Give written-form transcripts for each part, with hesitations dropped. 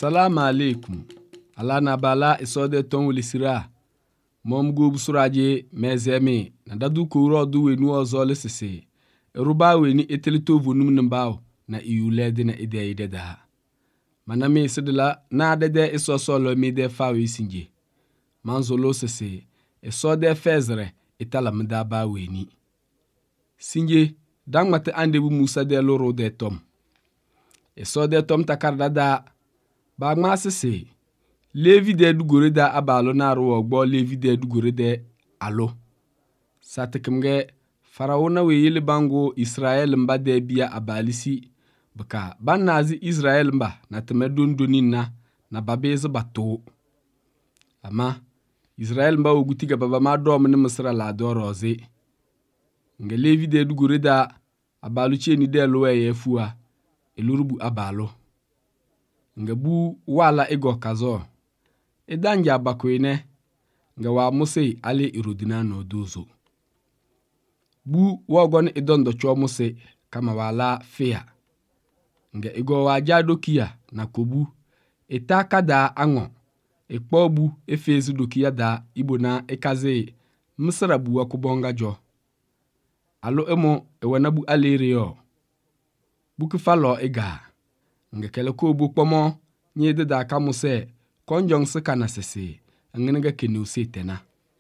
Salamu alaikum. Ala na bala isode ton wilisira. Mom go busuraje mezeme na dadu kuro du wenu ozo lesese. Eruba weni etelito vonum nbaw na iulede na ide da. Maname sidila na dede isosolo mi de fawe sinje. Manzolo sese esode fezre itala mda ba weni. Sinje dangmate andebu Musa de loro de tom. Esode tom takarda da ba ma sese Levi de dugore da abalo na ro ogbo Levi de dugore de alo. Satekemge Faraona we yele bango Israel mba de biya abalisi baka bannazi Israel mba na temedon donin na babeze bato. Ama Israel mba ogutiga baba ma dom ne Misra la do roze. Nge Levi de dugore da abalo cheni de lo ye fua elurubu abalo. Nge bu wala ego kazo. Edanja bakwene nga wa Mose ale irodina no dozo. Bu wagon idondo cho Mose kama wala fea. Nga ego wa jado kia na kobu etaka da ango. Ekpobu efezi dokia da ibona ekaze Misra bu wakubonga jo. Alo emo ewanabu alereo. Bukifalo ega. Nga keleko bu pomo nyede da ka Mose konjong sika sese ngenega kenu setena.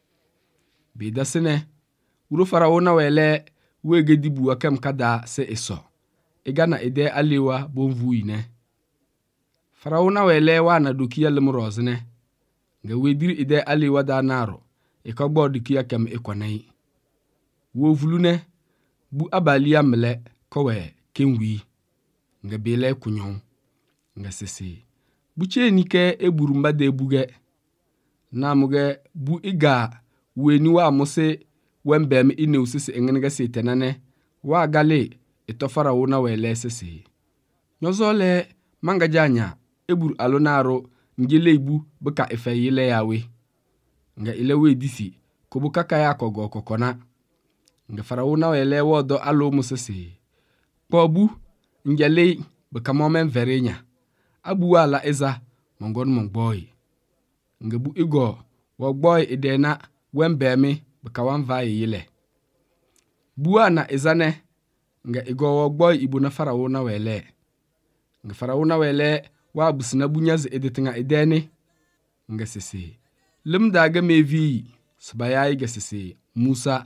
Bida sene uro Faraona wele wege dibu akem kada se eso. Egana ide alewa bonvu ine. Faraona wele wana dokia lemrozne. Nga wediri ide alewa da naro. Ekogbo dokia kem ekwanai. Wo vulune bu abalia mele kowe kenwi. Nga bele kunyon. Nga sese. Buche nike eburu mbade buge. Na muge bu iga weni wa Mose wembem ine usisi engenega setenane wa gale ito Faraona wele sese. Nyozole manga janya eburu alonaro njele ibu beka efe yile yawe. Nga ilewe disi kubuka kaya kogo kokona. Nga Faraona wele wodo alo Mose. Pobu njele beka momen verenya. Abu wala eza mongon mongboy. Ngebu igo wogboy idena wembemi beka wanvaye yile. Buwa na ezane nga igo wogboy ibu na Faraona wele. Nga Faraona wele wa busina bunyazi edetinga ideni. Nga sese. Limdaga mevi sabayayi ga sese Musa.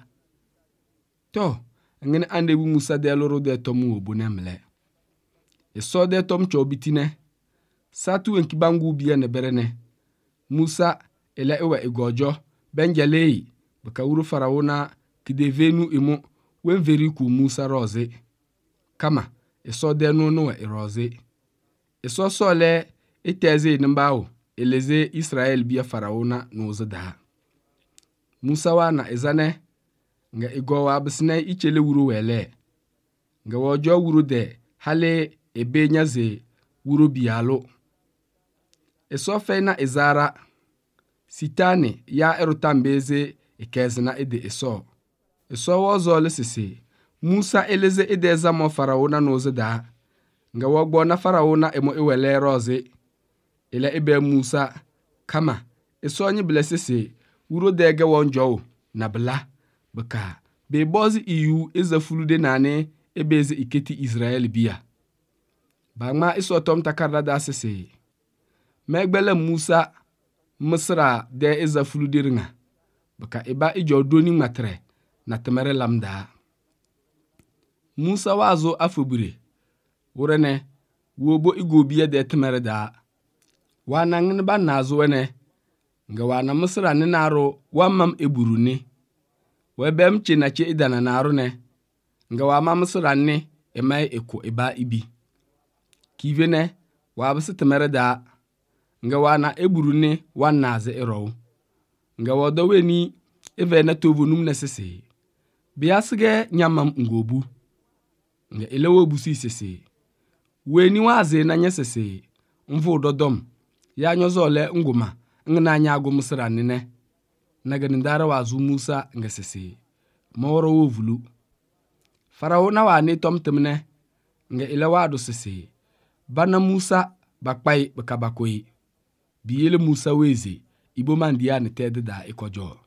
To, ngene andebu Musa de loro de tomu obunemle. Eso de tom chobitine. Satu enkibangu biya ne berene. Musa ele ewa igojo benjalei baka uru Faraona kidevenu imo wenveri ku Musa roze. Kama eso denu no roze. Eso sole iteze nimbawo eleze Israel biya Faraona noze da. Musa wana ezane nga igowa abisne ichele wuru wele. Nga wojo wuru de hale ebe nyaze wuru biyalo. Eso feina ezara sitani ya erutambeze ikezina ede eso. Eso wozo lesese Musa eleze ede zamo Faraona noze da. Nga wogbo na Faraona emo iwele roze. Ile ebe Musa kama eso nyi blesese wuro dege wonjo na bla beka be bozi iyu ezafulude nane ebeze iketi Israel biya. Bangma iso tom takarda da sese. Megbele Musa Misra de ezafuludiringa. Baka iba ijo doni matre na temere lamda. Musa wazo afubire. Urene wobo igobia de temere da. Wana ngniba nazo wene. Nga wana Misra ni naro wamam eburu ni. Webem chenache idana naro ne. Nga wama Misra ni emai eko iba ibi. Kivene wabisi temere da. Nga wana eburu ni wanaze ero. Nga wado weni eve na tovu numne sese. Biasige nyamam ngobu. Nga ilewo busi sese. Weni waze na nye sese. Mvu dodom. Ya nyozole nguma. Ngna nyago Misra nine. Naga nindara wazu Musa nga sese. Mawaro wovulu. Faraona wani tom temne. Nga ilewa do sese. Bana Musa bakpai bakabakoi biyele Musa weze ibo mandia ne tede da ikojo.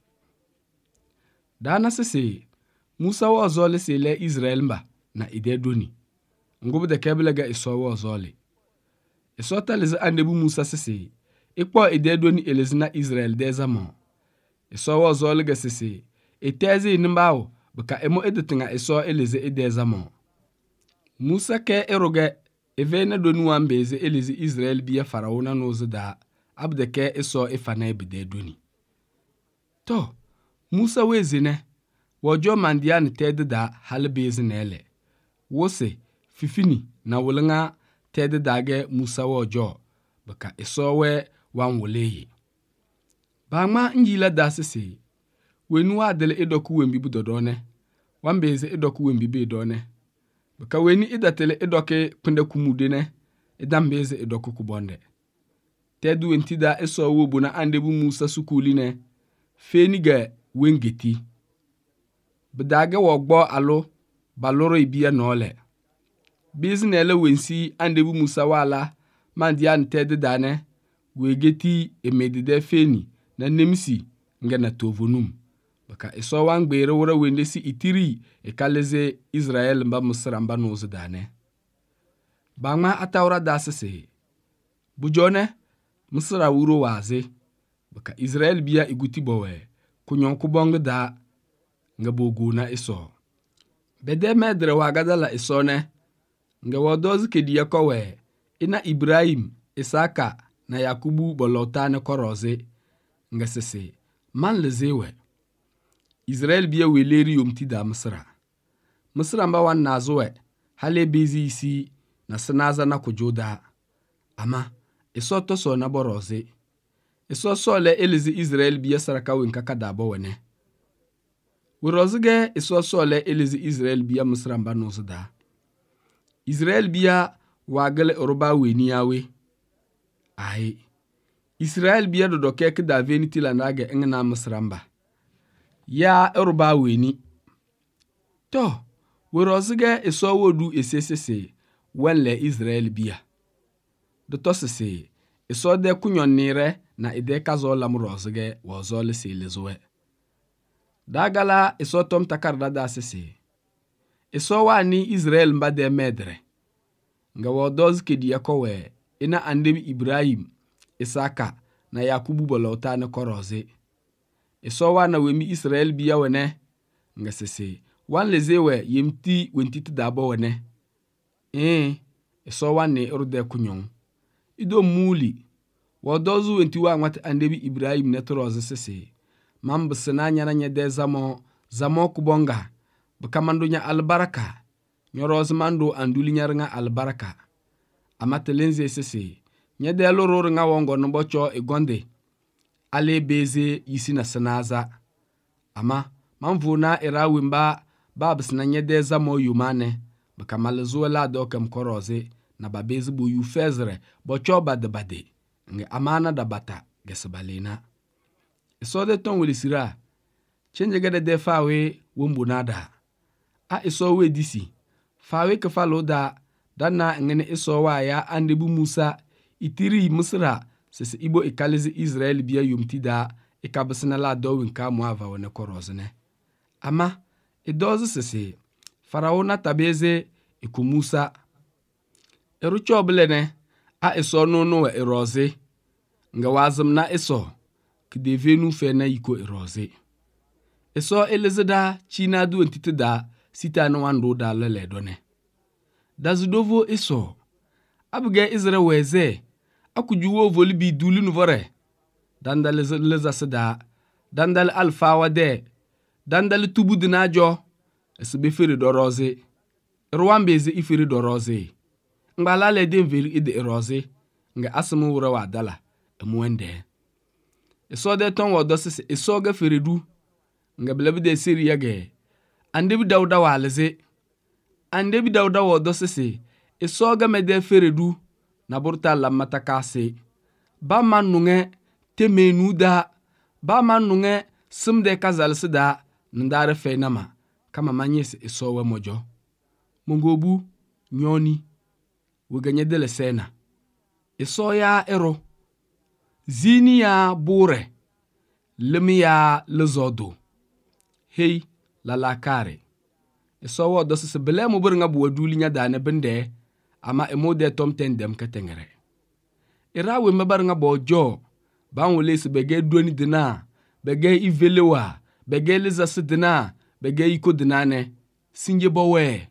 Dana sese Musa wa ozole sele Israel mba na idedoni. Ngubu de kebelega iso wa ozole. Iso talize andebu Musa sese ikpo idedoni elezina Israel de zaman. Iso wa ozole ga sese eteze inimbawo baka emo edetinga iso eleze ide zaman. Musa ke eroge evene doni wambeze eleze Israel biya faraona noze da abdeke iso ifana ebidedoni. To Musa wezine wojo mandia ni tede da halbeze nele. Wose fifini na wulinga tede dage Musa wojo baka iso we wan woleye. Bangma njila da sisi wenu adele idoku wembi budodone wambeze idoku wembi bedone baka weni idatele idoke pende kumudene idambeze idoku kubonde. Tedu wentida iso wobu na andebu Musa sukuline feniga wengeti. Bedage wogbo alo baloro ibiya nole. Bizinele wensi andebu Musa wala mandia ntede dane wegeti emedide feni na nemisi nge na tovonum. Baka iso wangbere wora wendesi itiri ekaleze Israel mba Misra mba noze dane. Bangma atawra dasese. Bujone Misra wuro waze. Baka Israel biya iguti bowe kunyon kubong da nga bogu na iso. Bede medre wagadala iso ne nga wodozi kediya kowe ina Ibrahim, Isaka na Yakubu bolotane koroze nga sese man lezewe. Israel biya weleri yomti da Misra. Misra mba wan nazowe hale bezi isi na sinaza na kujoda. Ama iso toso na boroze. Iso sole elezi Israel biya saraka wenka kadabo wene. Wirozige iso sole elezi Israel biya Misra mba nozda. Israel biya wagele oroba weni yawe. Ai. Israel biya dodoke kida veniti lanage engena Misra mba. Ya oroba weni. To, wirozige iso wodu esesese wenle Israel biya. Doto sese iso de kunyon nire na ide kazo lamurozige wazole se lezowe. Dagala iso tom takarda da sese. Iso wani Israel mba de medre. Nga wadoz kedi yakowe ina andebi Ibrahim, Isaka na Yakubu bolota ne koroze. Iso wana wemi Israel biya wene. Nga sese wan lezewe yemti wentiti dabo wene. Iso wani irude kunyon. Ido muli. Wadozu wenti wangwati andebi Ibrahim netoroze sese. Mambusina nyana nyede zamo kubonga. Bakamandu nya albaraka. Nyoroz mando anduli nyaringa albaraka. Amatelenze sese. Nyede loror nga wongo nombocho igonde. Ale beze yisi na sinaza. Ama mamvuna irawimba babusina nyede zamo yumane. Bakamalezuwe la dokem koroze. Na babezi bu yu fezre. Bocho bade. Nge amana da bata gesabalena. Iso de ton welisira. Chenje gade de fawe wumbu nada. A iso we disi. Fawe kefalo da. Dana ngene iso wa ya andebu Musa. Itiri Misra. Sese ibo ikalizi Israel biya yumti da. Ikabasina la dowin ka muava wane korozene. Ama idozi sese. Faraona tabeze iku Musa. Erucho bilene. A iso nono we iroze. Nga wazim na iso. Kidevenu fe na yiko iroze. Iso elezeda china du entite da sita na wando da lele done. Dazudovo iso. Abuge izre weze. Akujuwo volibi duli nuvore. Dandal leza seda. Dandal alfa wade. Dandal tubu dinajo. Esebe feri doroze. Rwambeze iferi doroze. Ngala le denveri ide iroze. Nga asimu wura wadala. Emwende. Iso de ton wodosisi iso ga feridu. Nga bilabide siri yage. Andebi dauda waleze. Andebi dauda wodosisi iso ga mede feridu. Naburta lamata kase. Ba man nunge temenu da. Ba man nunge simde kazalisi da. Ndare feinama. Kama manyesi iso we mojo. Mungobu nyoni. Wiganye dele sena. iso ya ero zini ya bure limi ya lezodo hey lalakare iso wo do se bele mo bur nga bo duli nya dane bende ama emode tom tendem ketengere irawe mebar nga bo jo ban wole se bege doni dina bege ivelewa bege lezase dina bege iko dinane sinje bowe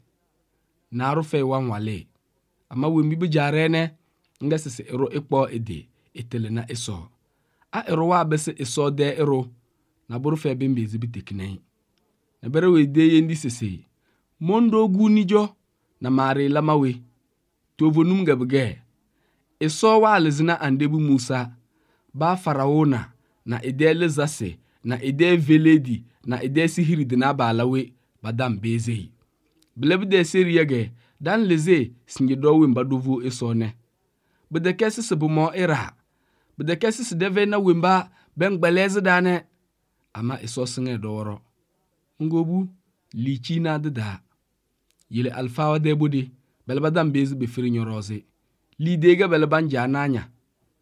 na rufe wan wale ama we mbi jarene nga sese ero ikpo ede etele na iso a ero wa bese iso de ero na burufe bimbe zibitekine na bere we de yendi sese mondo gunijo na mari lamawe tovonum gabge iso wa alzina andebu Musa ba faraona na idele zase na ide veledi na ide sihiri dina balawe badam bezei blebde seriyege dan leze singedo wimba dovu isone bede kesi sebumo ira bede kesi sedeve na wimba ben gbeleze dane ama iso singe doro ngobu lichi na deda yele alfawa de bodi belbadam bezi be firinyo roze lidega belban jananya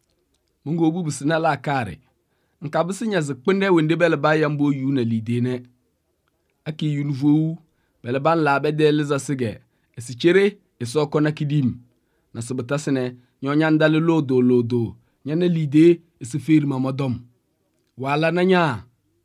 ngobu bisina la kare nka bisinya zikpinde wende belba yambo yuna lidene aki yunvu belban la bedel zasige esichere esokona kidim na sabatasene nyonyandal lodo nyane lide esifir mamadom wala nanya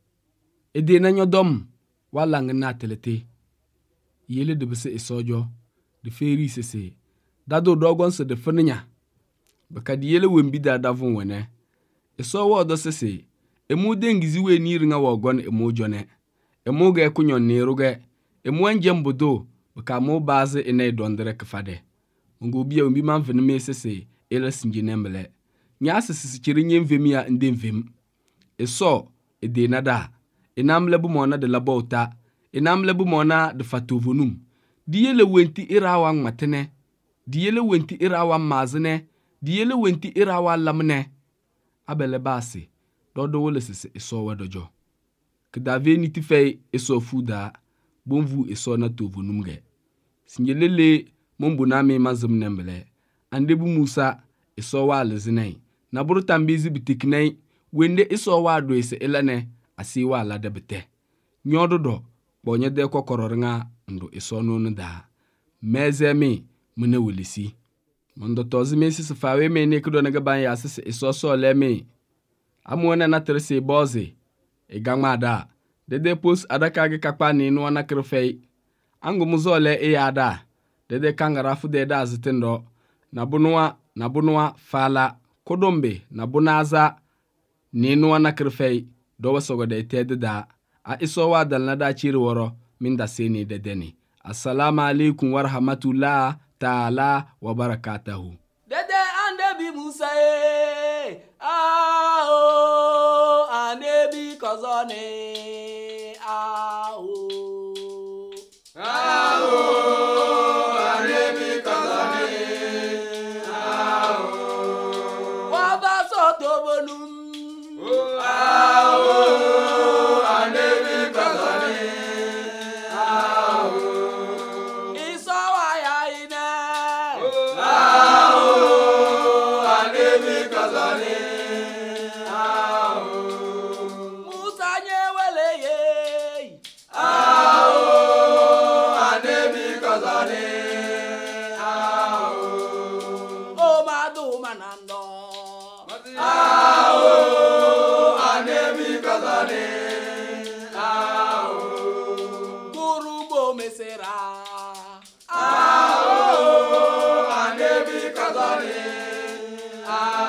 edena nyodom wala ngna telete yele de bise esojo de feri sese dado dogon se de fenya bakadi yele wembi da davun wene eso wo do sese emu dengizi we ni ringa wogon emu jone emu ga kunyon ni ruge emu anjem bodo baka mo baze ene dondere kfade ngo bia wembi man vene me sese ela sinje nembele nya sese chiri nyemvemia ndemvem eso ede nada enamle bu mona de labota enamle bu mona de fatovonum diyele wenti irawa matene diyele wenti irawa mazene diyele wenti irawa lamne abele basi dodo wole sese eso wedojo kdave ni tifei eso fuda bonvu eso na tovonumge sinjelele mombu na me mazum nembele andebu Musa eso wa lezinai na buru tambizi bitiknai wende eso wa do ese elane asi wa la debete nyododo bonye de kokororinga ndo eso no da mezemi mune welisi mondo tozi mesi sefawe me ne kudo naga ban ya sese eso so leme amwona na trese boze igangmada dede pos adaka ge kakpa ni no na krefei angumuzole e yada dede kangarafu de da zitindo na bunwa fala kodombe na bunaza ni no na krefei do wasogo de tede da a iso wa dal na da chiri woro min da seni de deni assalamu alaikum wa rahmatullah ta'ala wa barakatuhu dede ande bi Musa ande bi kozone ande bi kozone wa ba so to bonum ande bi kozone iso wa ya ina ande bi kozone Musa nyewele ye ande bi kozone o madu manando ande bi kozone guru bo mesera ande bi kozone